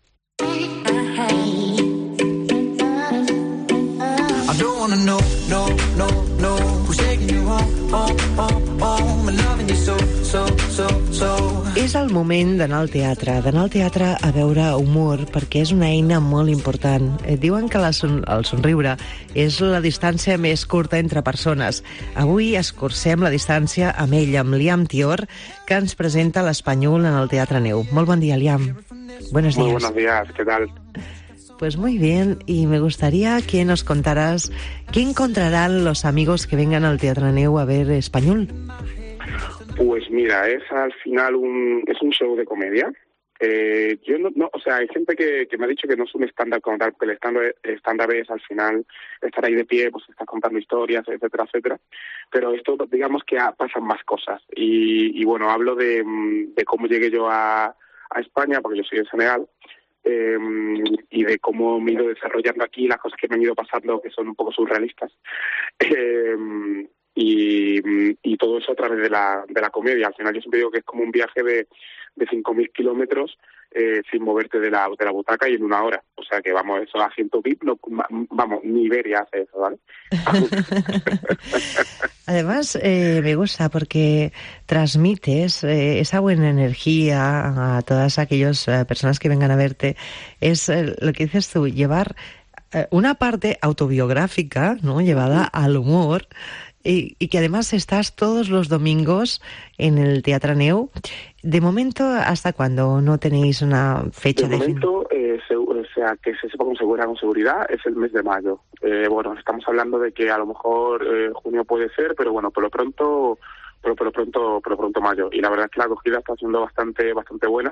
I don't wanna know, no, no, no, who's taking you home, home, home, home, and loving you so, so, so, so. És el moment d'anar al teatre, d'anar al teatre a veure humor, perquè és una eina molt important. Eh, diuen que la son, el somriure és la distància més curta entre persones. Avui escurcem la distància amb ell, amb Liam Tior, que ens presenta l'Espanyol en el Teatre Neu. Molt bon dia, Liam. Buenos días. Muy buenos días, ¿qué tal? Pues muy bien, y me gustaría que nos contaras qué encontrarán los amigos que vengan al Teatre Neu a ver Español. Pues mira, es al final un es un show de comedia. Eh, yo no, no, o sea, hay gente que, que me ha dicho que no es un stand-up como tal, porque el stand-up, stand-up es al final estar ahí de pie, pues estás contando historias, etcétera, etcétera. Pero esto, digamos que ha, pasan más cosas. Y, y bueno, hablo de, de cómo llegué yo a, a España, porque yo soy de Senegal. Eh, y de cómo me he ido desarrollando aquí, las cosas que me han ido pasando que son un poco surrealistas, eh, y, y todo eso a través de la, de la comedia. Al final yo siempre digo que es como un viaje de, de cinco mil kilómetros eh, sin moverte de la, de la butaca y en una hora. O sea que vamos, eso asiento V I P, no, vamos, ni Iberia hace eso, ¿vale? Además, eh, me gusta porque transmites eh, esa buena energía a todas aquellas eh, personas que vengan a verte. Es eh, lo que dices tú, llevar eh, una parte autobiográfica, ¿no? Llevada al humor, y, y que además estás todos los domingos en el Teatre Neu. De momento, ¿hasta cuándo? ¿No tenéis una fecha de definida? momento, eh, se, o sea, que se sepa con seguridad, con seguridad, es el mes de mayo. Eh, bueno, estamos hablando de que a lo mejor eh, junio puede ser, pero bueno, por lo pronto, por, por lo pronto, por lo pronto mayo. Y la verdad es que la acogida está siendo bastante, bastante buena.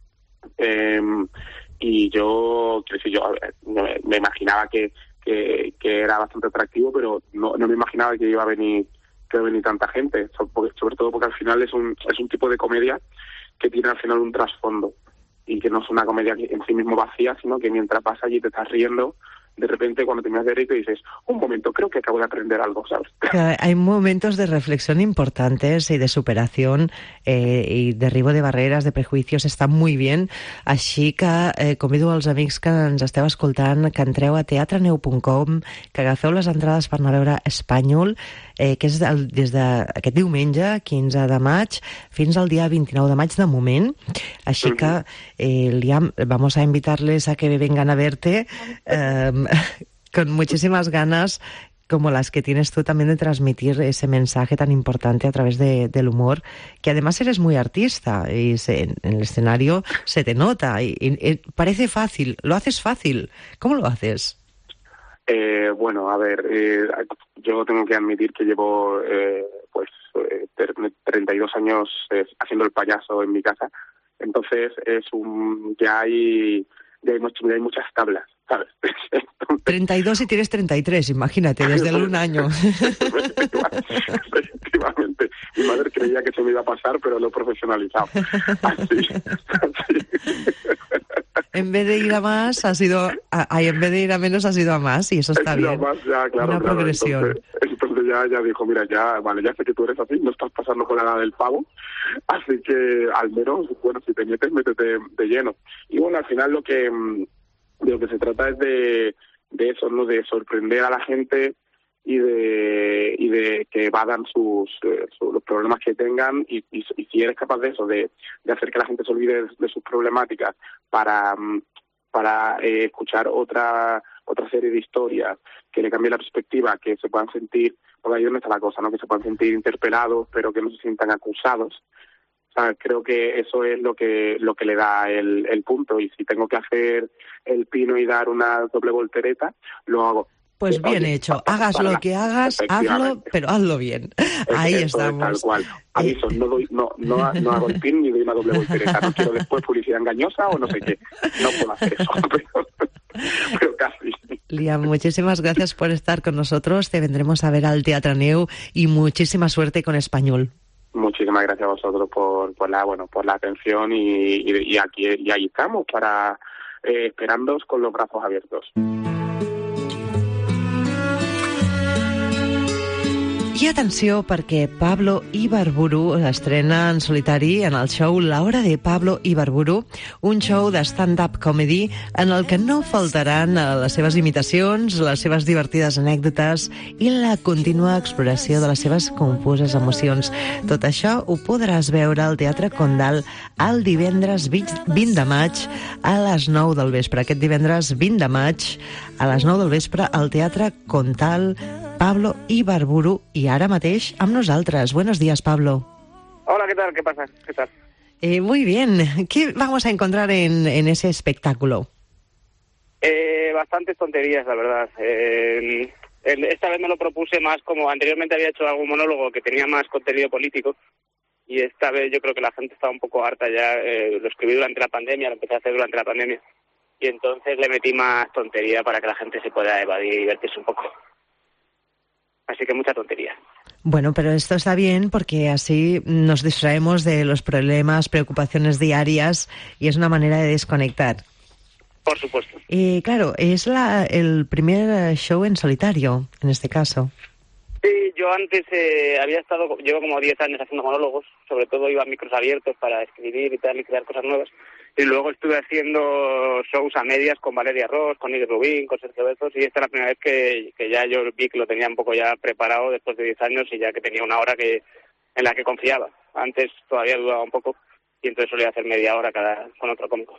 Eh, y yo, quiero decir, yo me, me imaginaba que, que, que era bastante atractivo, pero no, no me imaginaba que iba a venir que iba a venir tanta gente, sobre, sobre todo porque al final es un es un tipo de comedia que tiene al final un trasfondo y que no es una comedia en sí mismo vacía, sino que mientras vas allí te estás riendo, de repente cuando terminas de reír te dices, un momento, creo que acabo de aprender algo, ¿sabes? Hay momentos de reflexión importantes y de superación eh, i derribo de barreres, de prejuicios, està muy bien. Així que eh, convido als amics que ens esteu escoltant que entreu a teatre neu punt com, que agafeu les entrades per anar a veure Espanyol, eh, que és el, des d'aquest diumenge, quinze de maig, fins al dia vint-i-nou de maig de moment. Així que, eh, Liam, vamos a invitarles a que vengan a verte eh, con muchísimas ganas, como las que tienes tú también de transmitir ese mensaje tan importante a través de, del humor, que además eres muy artista y se, en el escenario se te nota y, y, y parece fácil, lo haces fácil. ¿Cómo lo haces? Eh, bueno, a ver, eh, yo tengo que admitir que llevo eh, pues eh, treinta y dos años eh, haciendo el payaso en mi casa, entonces es un ya hay ya hay, much, ya hay muchas tablas, ¿sabes? Entonces, treinta y dos y tienes treinta y tres, imagínate, desde el un año. Efectivamente, mi madre creía que se me iba a pasar, pero lo he profesionalizado. Así, así. En vez de ir a más, ha sido a, a, en vez de ir a menos, ha sido a más, y eso está bien. Más, ya, claro, una claro. progresión. Entonces, entonces ya, ya dijo, mira, ya, vale, ya sé que tú eres así, no estás pasando con la edad del pavo, así que al menos, bueno, si te metes, métete de lleno. Y bueno, al final lo que de lo que se trata es de, de eso, ¿no? De sorprender a la gente y de y de que evadan sus, eh, sus los problemas que tengan y, y, y si eres capaz de eso, de, de hacer que la gente se olvide de, de sus problemáticas para para eh, escuchar otra otra serie de historias que le cambie la perspectiva, que se puedan sentir, porque ahí es donde está la cosa, ¿no? Que se puedan sentir interpelados, pero que no se sientan acusados. O sea, creo que eso es lo que lo que le da el, el punto, y si tengo que hacer el pino y dar una doble voltereta, lo hago. Pues bien Oye, hecho. pa- Hagas para- lo que hagas, hazlo, efectivamente. pero hazlo bien. Ahí Eso es estamos. tal cual. Aviso, no, doy, no, no, no hago el pin ni doy una doble voltereta. No quiero después publicidad engañosa o no sé qué. No puedo hacer eso, pero, pero casi. Liam, muchísimas gracias por estar con nosotros. Te vendremos a ver al Teatre Neu y muchísima suerte con Español. Muchísimas gracias a vosotros por, por la bueno por la atención y, y, y aquí y ahí estamos para eh, esperándoos con los brazos abiertos. I atenció perquè Pablo Ibarburu estrena en solitari en el show La hora de Pablo Ibarburu, un show de stand-up comedy en el que no faltaran les seves imitacions, les seves divertides anècdotes i la contínua exploració de les seves confuses emocions. Tot això ho podràs veure al Teatre Condal el divendres vint de maig a les nou del vespre. Aquest divendres vint de maig a les nou del vespre al Teatre Condal Pablo Ibarburu y ara mateix amb nosaltres. Buenos días, Pablo. Hola, ¿qué tal? ¿Qué pasa? ¿Qué tal? Eh, muy bien. ¿Qué vamos a encontrar en, en ese espectáculo? Eh, bastantes tonterías, la verdad. Eh, el- esta vez me lo propuse más como anteriormente había hecho algún monólogo que tenía más contenido político y esta vez yo creo que la gente estaba un poco harta ya. Eh, lo escribí durante la pandemia, lo empecé a hacer durante la pandemia y entonces le metí más tontería para que la gente se pueda evadir y divertirse un poco. Así que mucha tontería. Bueno, pero esto está bien porque así nos distraemos de los problemas, preocupaciones diarias y es una manera de desconectar. Por supuesto. Y claro, es la, el primer show en solitario, en este caso. Sí, yo antes eh, había estado, llevo como diez años haciendo monólogos, sobre todo iba a micros abiertos para escribir y tal y crear cosas nuevas. Y luego estuve haciendo shows a medias con Valeria Ross, con Iggy Rubín, con Sergio Bezos, y esta es la primera vez que, que ya yo vi que lo tenía un poco ya preparado después de diez años y ya que tenía una hora que en la que confiaba. Antes todavía dudaba un poco y entonces solía hacer media hora cada con otro cómico.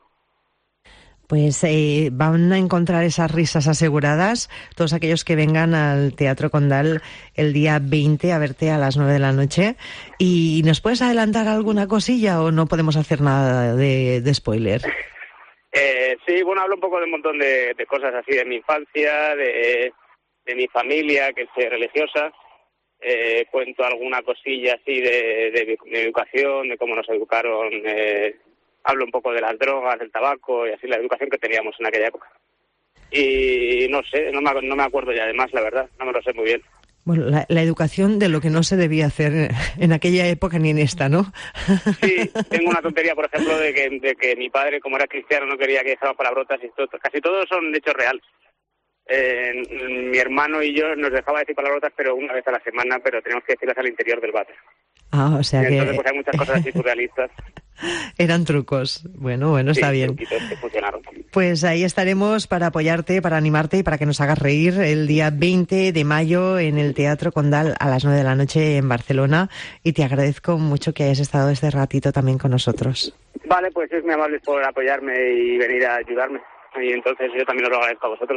Pues eh, van a encontrar esas risas aseguradas todos aquellos que vengan al Teatro Condal el día veinte a verte a las nueve de la noche. ¿Y nos puedes adelantar alguna cosilla o no podemos hacer nada de, de spoiler? Eh, sí, bueno, hablo un poco de un montón de, de cosas así, de mi infancia, de, de mi familia, que es eh, religiosa. Eh, cuento alguna cosilla así de, de mi educación, de cómo nos educaron. Eh, hablo un poco de las drogas, del tabaco y así la educación que teníamos en aquella época. Y no sé, no me, no me acuerdo ya de más, la verdad, no me lo sé muy bien. Bueno, la, la educación de lo que no se debía hacer en aquella época ni en esta, ¿no? Sí, tengo una tontería, por ejemplo, de que, de que mi padre, como era cristiano, no quería que dijéramos palabrotas y todo, casi todos son hechos reales. Eh, mi hermano y yo nos dejaba decir palabrotas, pero una vez a la semana, pero teníamos que decirlas al interior del váter. Ah, o sea Y entonces que pues hay muchas cosas así surrealistas. eran trucos. Bueno, bueno, está Sí, bien. truquitos que funcionaron. Pues ahí estaremos para apoyarte, para animarte y para que nos hagas reír el día veinte de mayo en el Teatro Condal a las nueve de la noche en Barcelona. Y te agradezco mucho que hayas estado este ratito también con nosotros. Vale, pues es muy amable por apoyarme y venir a ayudarme. Y entonces yo también os lo agradezco a vosotros.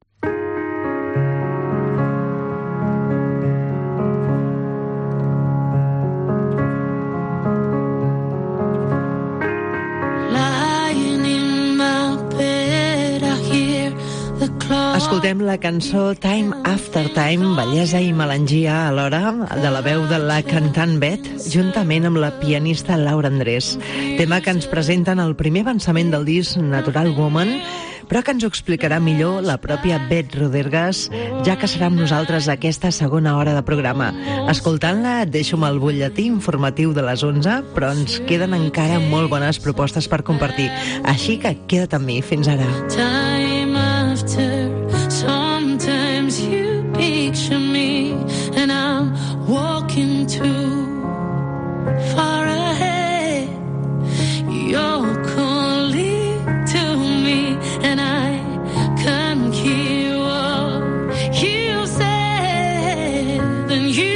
Lying in my bed, I hear the clock. Escoltem la cançó Time After Time, bellesa i melangia alhora, de la veu de la cantant Bet, juntament amb la pianista Laura Andrés. Tema que ens presenten el primer avançament del disc Natural Woman, però que ens ho explicarà millor la pròpia Bet Rodergas, ja que serà amb nosaltres aquesta segona hora de programa. Escoltant-la, et deixo amb el butlletí informatiu de les onze, però ens queden encara molt bones propostes per compartir. Així que queda't amb mi. Fins ara. Time after, sometimes you picture me, and I'm walking too far ahead. You're calling to me, and I can't hear what you said. Then you